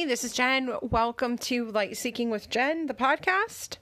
this is Jen. Welcome to Light Seeking with Jen, the podcast.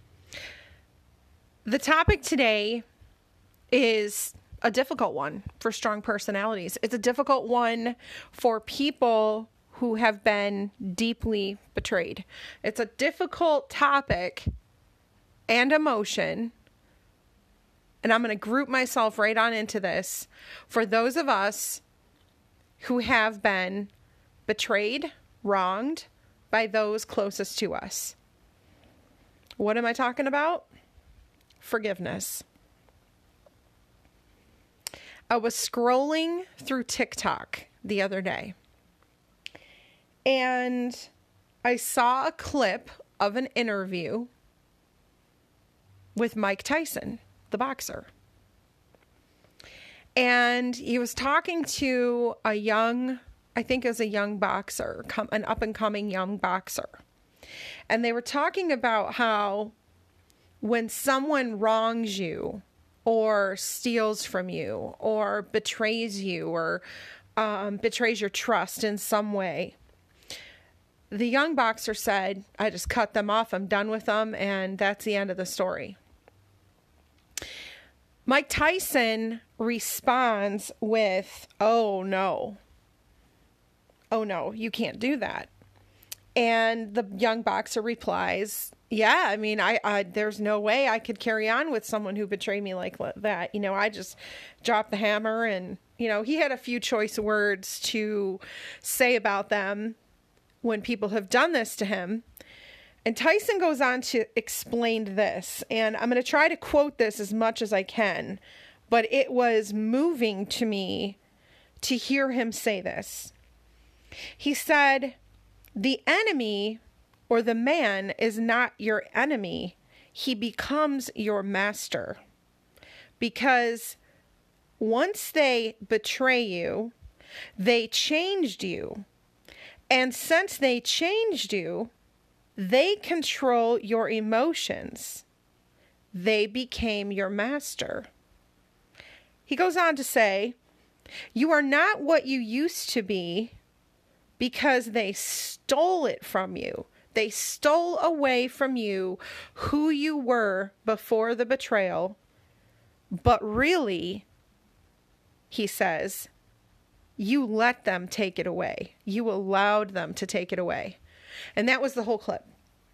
The topic today is a difficult one for strong personalities. It's a difficult one for people who have been deeply betrayed. It's a difficult topic and emotion, and I'm going to group myself right on into this. For those of us who have been betrayed, wronged by those closest to us. What am I talking about? Forgiveness. I was scrolling through TikTok the other day, and I saw a clip of an interview with Mike Tyson, the boxer. And he was talking to a young boxer, an up-and-coming young boxer. And they were talking about how when someone wrongs you or steals from you or betrays you or betrays your trust in some way, the young boxer said, I just cut them off, I'm done with them, and that's the end of the story. Mike Tyson responds with, oh no, you can't do that. And the young boxer replies, yeah, I mean, I there's no way I could carry on with someone who betrayed me like that. You know, I just dropped the hammer, and, you know, he had a few choice words to say about them when people have done this to him. And Tyson goes on to explain this, and I'm going to try to quote this as much as I can, but it was moving to me to hear him say this. He said, the enemy or the man is not your enemy. He becomes your master. Because once they betray you, they changed you. And since they changed you, they control your emotions. They became your master. He goes on to say, you are not what you used to be because they stole it from you. They stole away from you who you were before the betrayal. But really, he says, you let them take it away. You allowed them to take it away. And that was the whole clip.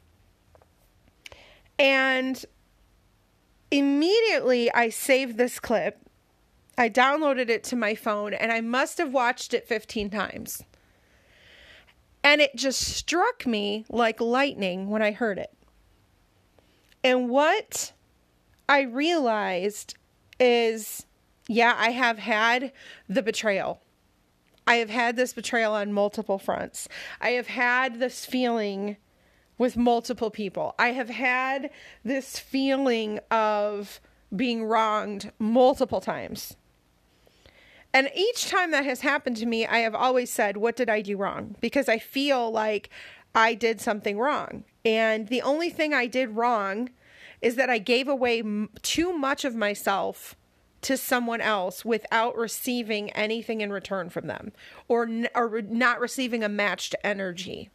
And immediately I saved this clip. I downloaded it to my phone, and I must have watched it 15 times. And it just struck me like lightning when I heard it. And what I realized is, yeah, I have had the betrayal. I have had this betrayal on multiple fronts. I have had this feeling with multiple people. I have had this feeling of being wronged multiple times. And each time that has happened to me, I have always said, what did I do wrong? Because I feel like I did something wrong. And the only thing I did wrong is that I gave away too much of myself to someone else without receiving anything in return from them, or not receiving a matched energy.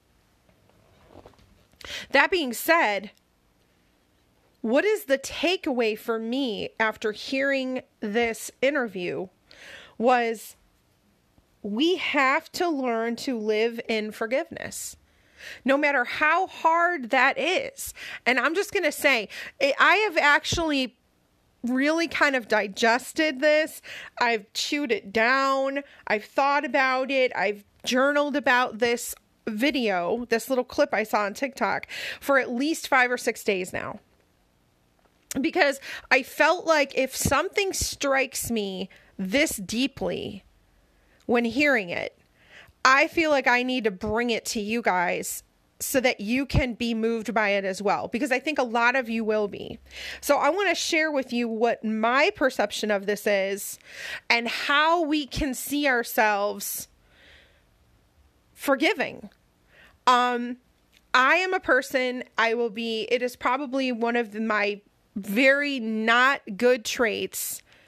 That being said, what is the takeaway for me after hearing this interview was we have to learn to live in forgiveness, no matter how hard that is. And I'm just going to say, I have actually really kind of digested this. I've chewed it down. I've thought about it. I've journaled about this video, this little clip I saw on TikTok, for at least 5 or 6 days now. Because I felt like if something strikes me this deeply when hearing it, I feel like I need to bring it to you guys so that you can be moved by it as well, because I think a lot of you will be. So I want to share with you what my perception of this is and how we can see ourselves forgiving. I am a person, it is probably one of my very not good traits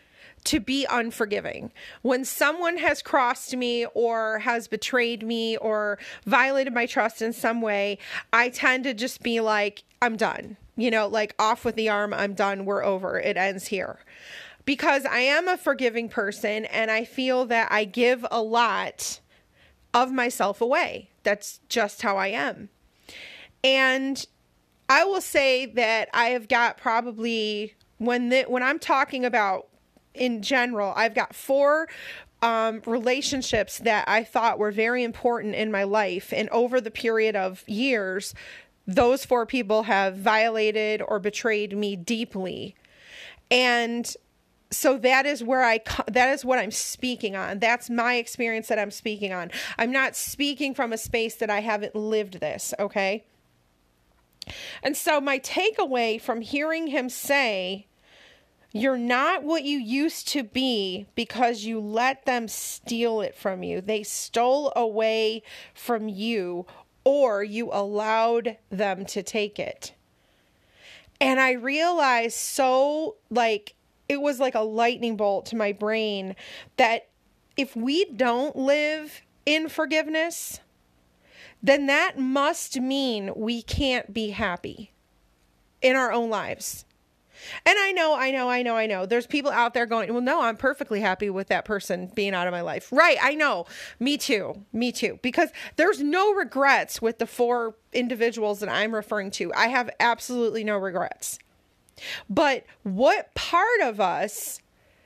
to be unforgiving. When someone has crossed me or has betrayed me or violated my trust in some way, I tend to just be like, I'm done. You know, like off with the arm, I'm done, we're over, it ends here. Because I am a forgiving person and I feel that I give a lot of myself away. That's just how I am. And I will say that I have got probably, when I'm talking about in general, I've got 4 relationships that I thought were very important in my life. And over the period of years, those 4 people have violated or betrayed me deeply. And so that is where that is what I'm speaking on. That's my experience that I'm speaking on. I'm not speaking from a space that I haven't lived this, okay? And so my takeaway from hearing him say, you're not what you used to be because you let them steal it from you. They stole away from you, or you allowed them to take it. And I realized it was like a lightning bolt to my brain that if we don't live in forgiveness, then that must mean we can't be happy in our own lives. And I know. There's people out there going, well, no, I'm perfectly happy with that person being out of my life. Right. I know. Me too. Because there's no regrets with the 4 individuals that I'm referring to. I have absolutely no regrets. But what part of us,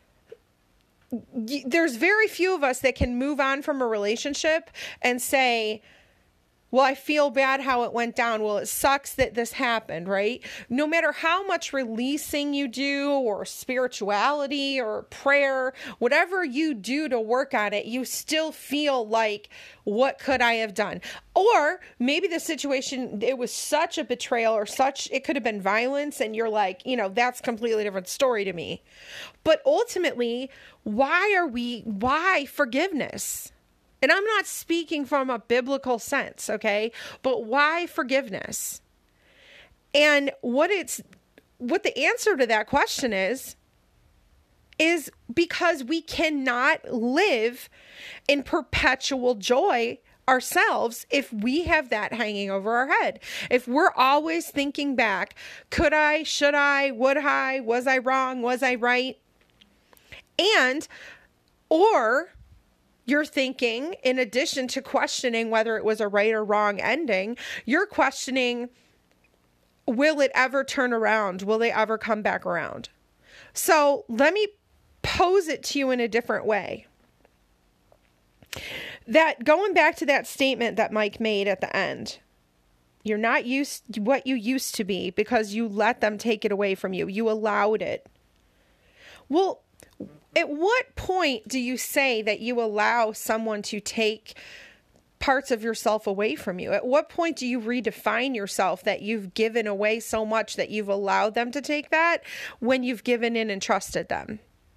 there's very few of us that can move on from a relationship and say, well, I feel bad how it went down. Well, it sucks that this happened, right? No matter how much releasing you do or spirituality or prayer, whatever you do to work on it, you still feel like, what could I have done? Or maybe the situation, it was such a betrayal or it could have been violence. And you're like, that's a completely different story to me. But ultimately, why forgiveness? And I'm not speaking from a biblical sense, okay? But why forgiveness? And what the answer to that question is because we cannot live in perpetual joy ourselves if we have that hanging over our head. If we're always thinking back, could I, should I, would I, was I wrong, was I right? Or you're thinking, in addition to questioning whether it was a right or wrong ending, you're questioning, will it ever turn around? Will they ever come back around? So let me pose it to you in a different way. That going back to that statement that Mike made at the end, you're not what you used to be because you let them take it away from you. You allowed it. Well, at what point do you say that you allow someone to take parts of yourself away from you? At what point do you redefine yourself that you've given away so much that you've allowed them to take that when you've given in and trusted them?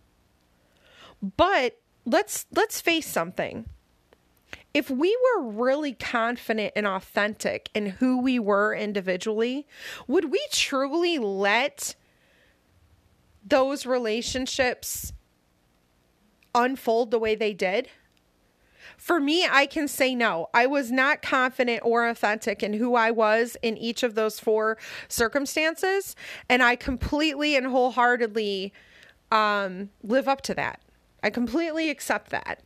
But let's face something. If we were really confident and authentic in who we were individually, would we truly let those relationships unfold the way they did? For me, I can say no. I was not confident or authentic in who I was in each of those 4 circumstances, and I completely and wholeheartedly live up to that. I completely accept that.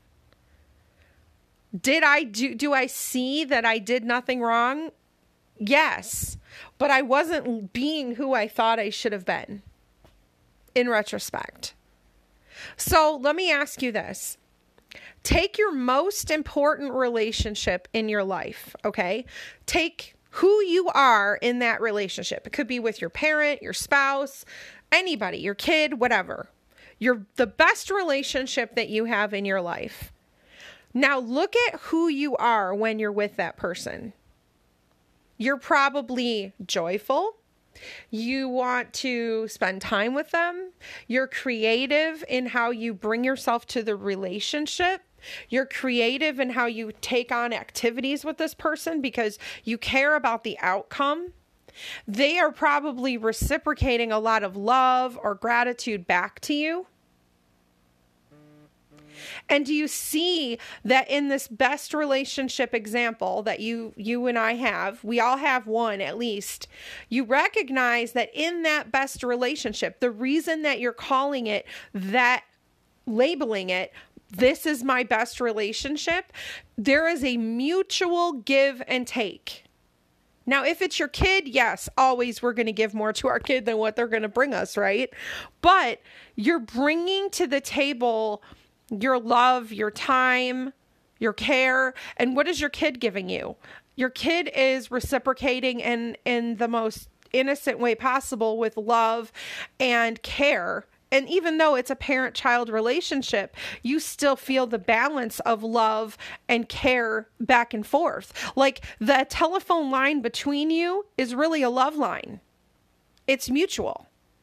Do I see that I did nothing wrong? Yes, but I wasn't being who I thought I should have been in retrospect. So let me ask you this. Take your most important relationship in your life, okay? Take who you are in that relationship. It could be with your parent, your spouse, anybody, your kid, whatever. The best relationship that you have in your life. Now look at who you are when you're with that person. You're probably joyful. You want to spend time with them. You're creative in how you bring yourself to the relationship. You're creative in how you take on activities with this person because you care about the outcome. They are probably reciprocating a lot of love or gratitude back to you. And do you see that in this best relationship example that you and I have, we all have one at least, you recognize that in that best relationship, the reason that you're calling it that, labeling it, this is my best relationship, there is a mutual give and take. Now, if it's your kid, yes, always we're going to give more to our kid than what they're going to bring us, right? But you're bringing to the table your love, your time, your care. And what is your kid giving you? Your kid is reciprocating in the most innocent way possible with love and care. And even though it's a parent-child relationship, you still feel the balance of love and care back and forth. Like the telephone line between you is really a love line. It's mutual.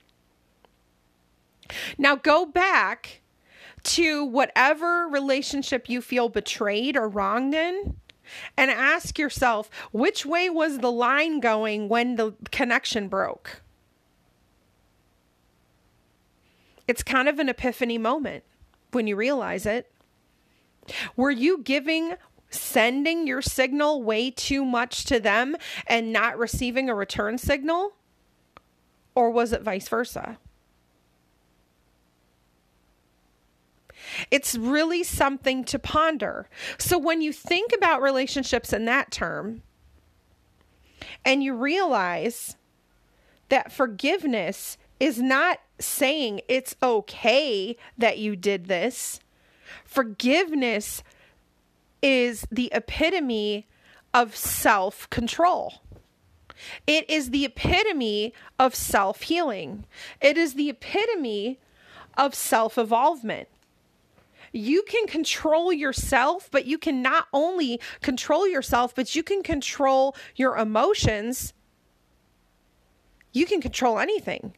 Now go back to whatever relationship you feel betrayed or wronged in and ask yourself, which way was the line going when the connection broke? It's kind of an epiphany moment when you realize it. Were you sending your signal way too much to them and not receiving a return signal? Or was it vice versa? It's really something to ponder. So when you think about relationships in that term, and you realize that forgiveness is not saying it's okay that you did this. Forgiveness is the epitome of self-control. It is the epitome of self-healing. It is the epitome of self-evolvement. You can control yourself, but you can not only control yourself, but you can control your emotions. You can control anything.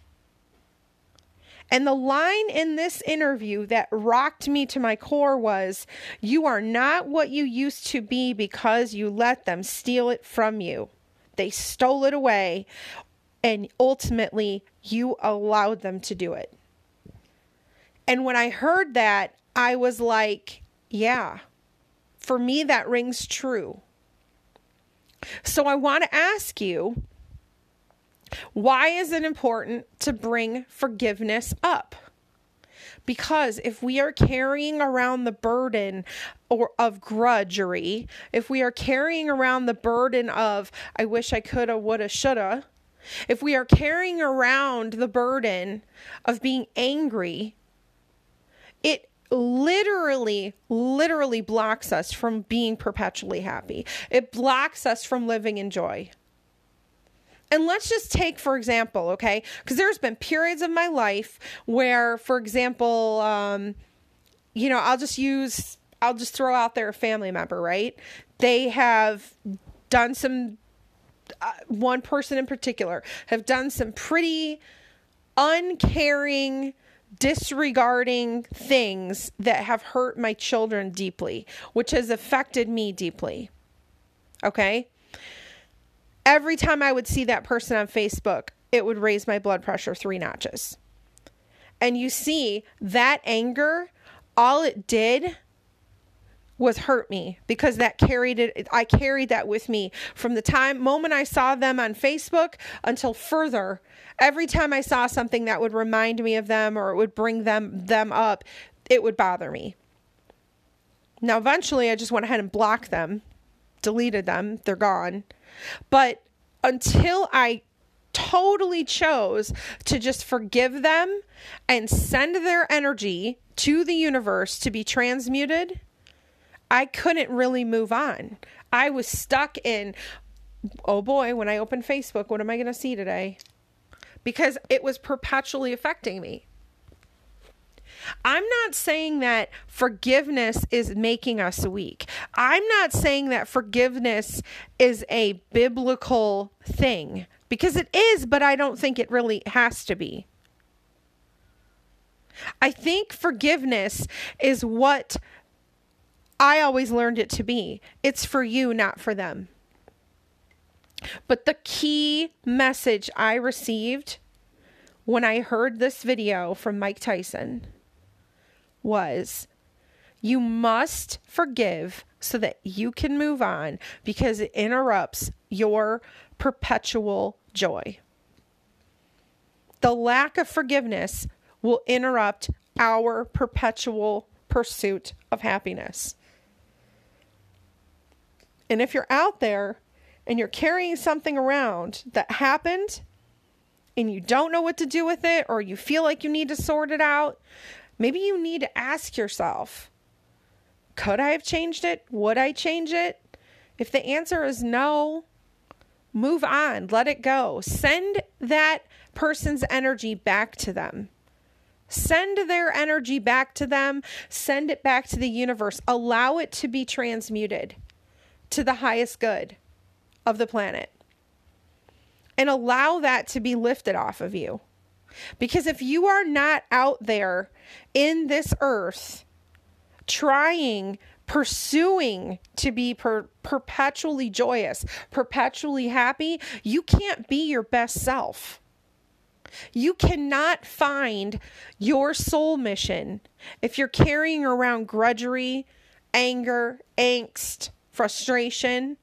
And the line in this interview that rocked me to my core was, you are not what you used to be because you let them steal it from you. They stole it away, and ultimately you allowed them to do it. And when I heard that, I was like, yeah, for me that rings true. So I want to ask you, why is it important to bring forgiveness up? Because if we are carrying around the burden of grudgery, if we are carrying around the burden of, I wish I coulda, woulda, shoulda, if we are carrying around the burden of being angry, it literally blocks us from being perpetually happy. It blocks us from living in joy. And let's just take, for example, okay, because there's been periods of my life where, for example, I'll just throw out there a family member, right? They have done some, one person in particular, have done some pretty uncaring, disregarding things that have hurt my children deeply, which has affected me deeply. Okay? Every time I would see that person on Facebook, it would raise my blood pressure 3 notches. And you see, that anger, all it did was hurt me, because I carried that with me from the moment I saw them on Facebook until further. Every time I saw something that would remind me of them or it would bring them up, it would bother me. Now, eventually I just went ahead and blocked them, deleted them, they're gone. But until I totally chose to just forgive them and send their energy to the universe to be transmuted, I couldn't really move on. I was stuck in, oh boy, when I open Facebook, what am I going to see today? Because it was perpetually affecting me. I'm not saying that forgiveness is making us weak. I'm not saying that forgiveness is a biblical thing, because it is, but I don't think it really has to be. I think forgiveness is what I always learned it to be. It's for you, not for them. But the key message I received when I heard this video from Mike Tyson was, You must forgive so that you can move on, because it interrupts your perpetual joy. The lack of forgiveness will interrupt our perpetual pursuit of happiness. And if you're out there and you're carrying something around that happened and you don't know what to do with it, or you feel like you need to sort it out, maybe you need to ask yourself, could I have changed it? Would I change it? If the answer is no, move on, let it go. Send that person's energy back to them. Send their energy back to them. Send it back to the universe. Allow it to be transmuted to the highest good of the planet. And allow that to be lifted off of you. Because if you are not out there in this earth pursuing to be perpetually joyous, perpetually happy, you can't be your best self. You cannot find your soul mission if you're carrying around grudgery, anger, angst, frustration.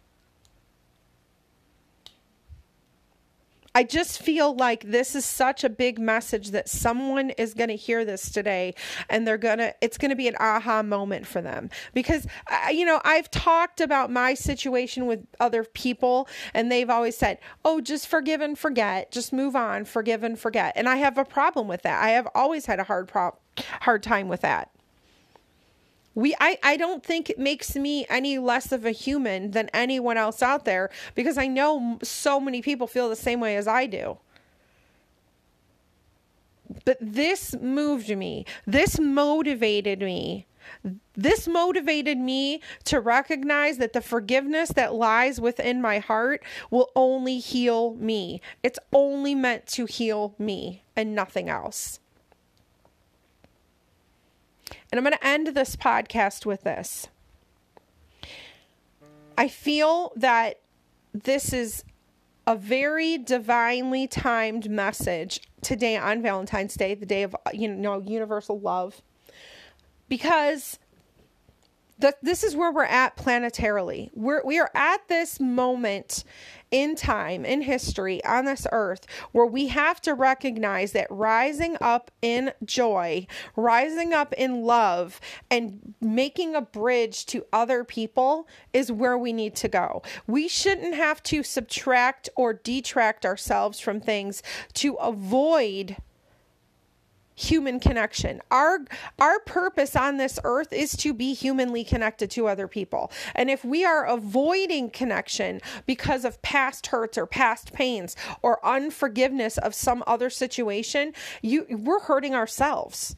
I just feel like this is such a big message that someone is going to hear this today, and it's going to be an aha moment for them. Because, I've talked about my situation with other people, and they've always said, oh, just forgive and forget, just move on, forgive and forget. And I have a problem with that. I have always had a hard time with that. I don't think it makes me any less of a human than anyone else out there, because I know so many people feel the same way as I do. But this moved me. This motivated me. This motivated me to recognize that the forgiveness that lies within my heart will only heal me. It's only meant to heal me and nothing else. And I'm going to end this podcast with this. I feel that this is a very divinely timed message today on Valentine's Day, the day of, universal love. Because this is where we're at planetarily. We are at this moment in time, in history, on this earth, where we have to recognize that rising up in joy, rising up in love, and making a bridge to other people is where we need to go. We shouldn't have to subtract or detract ourselves from things to avoid human connection. Our purpose on this earth is to be humanly connected to other people. And if we are avoiding connection because of past hurts or past pains or unforgiveness of some other situation, we're hurting ourselves.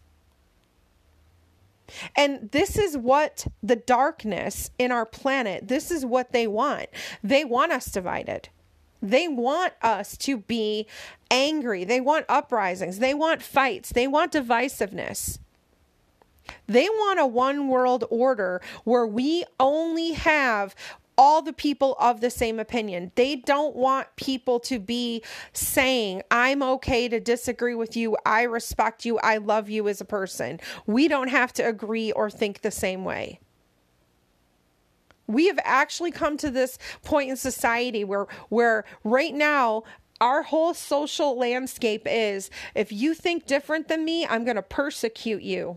And this is what the darkness in our planet, this is what they want. They want us divided. They want us to be angry. They want uprisings. They want fights. They want divisiveness. They want a one world order where we only have all the people of the same opinion. They don't want people to be saying, I'm okay to disagree with you. I respect you. I love you as a person. We don't have to agree or think the same way. We have actually come to this point in society where right now our whole social landscape is, if you think different than me, I'm going to persecute you.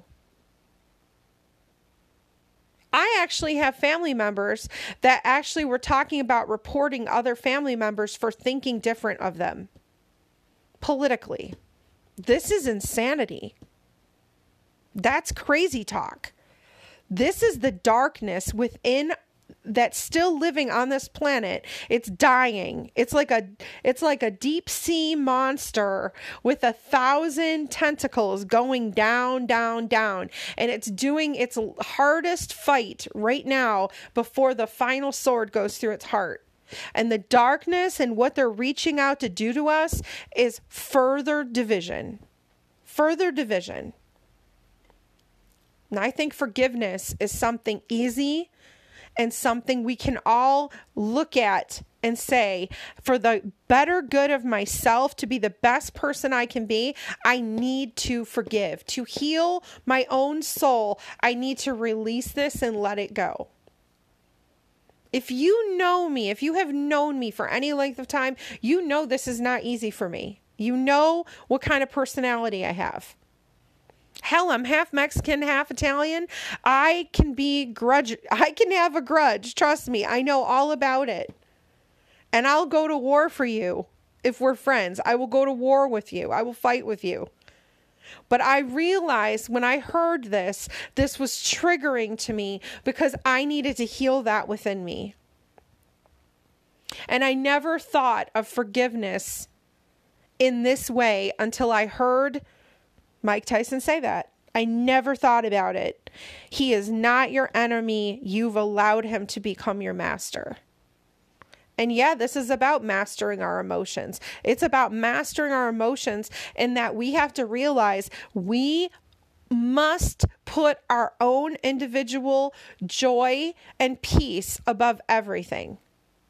I actually have family members that actually were talking about reporting other family members for thinking different of them politically. This is insanity. That's crazy talk. This is the darkness within that's still living on this planet. It's dying. It's like a deep sea monster with 1,000 tentacles going down, down, down. And it's doing its hardest fight right now before the final sword goes through its heart. And the darkness and what they're reaching out to do to us is further division. Further division. And I think forgiveness is something easy and something we can all look at and say, for the better good of myself, to be the best person I can be, I need to forgive. To heal my own soul, I need to release this and let it go. If you know me, if you have known me for any length of time, you know this is not easy for me. You know what kind of personality I have. Hell, I'm half Mexican, half Italian. I can have a grudge. Trust me, I know all about it. And I'll go to war for you if we're friends. I will go to war with you. I will fight with you. But I realized when I heard this was triggering to me because I needed to heal that within me. And I never thought of forgiveness in this way until I heard Mike Tyson say that. I never thought about it. He is not your enemy. You've allowed him to become your master. And yeah, this is about mastering our emotions. It's about mastering our emotions, and that we have to realize we must put our own individual joy and peace above everything.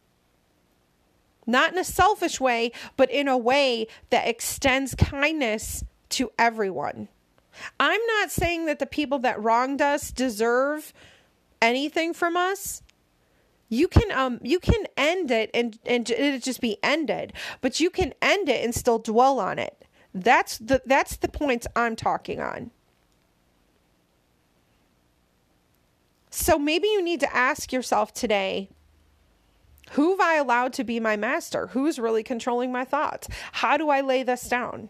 Not in a selfish way, but in a way that extends kindness to everyone. I'm not saying that the people that wronged us deserve anything from us. You can end it and it just be ended, but you can end it and still dwell on it. That's the points I'm talking on. So maybe you need to ask yourself today, who have I allowed to be my master? Who's really controlling my thoughts? How do I lay this down?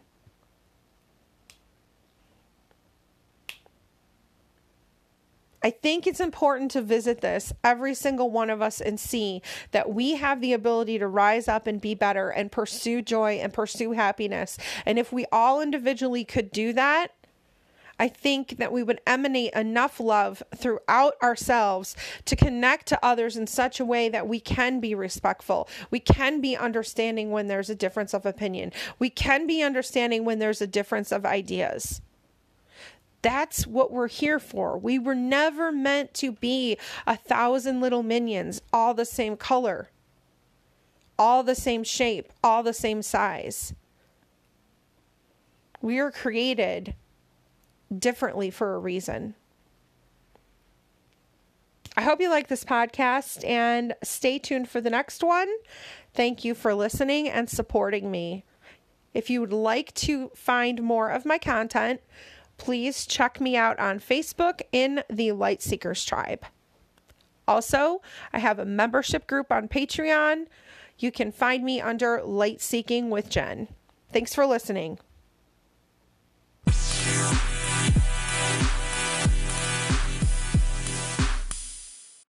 I think it's important to visit this, every single one of us, and see that we have the ability to rise up and be better and pursue joy and pursue happiness. And if we all individually could do that, I think that we would emanate enough love throughout ourselves to connect to others in such a way that we can be respectful. We can be understanding when there's a difference of opinion. We can be understanding when there's a difference of ideas. That's what we're here for. We were never meant to be 1,000 little minions, all the same color, all the same shape, all the same size. We are created differently for a reason. I hope you like this podcast and stay tuned for the next one. Thank you for listening and supporting me. If you would like to find more of my content, please check me out on Facebook in the Light Seekers Tribe. Also, I have a membership group on Patreon. You can find me under Light Seeking with Jen. Thanks for listening.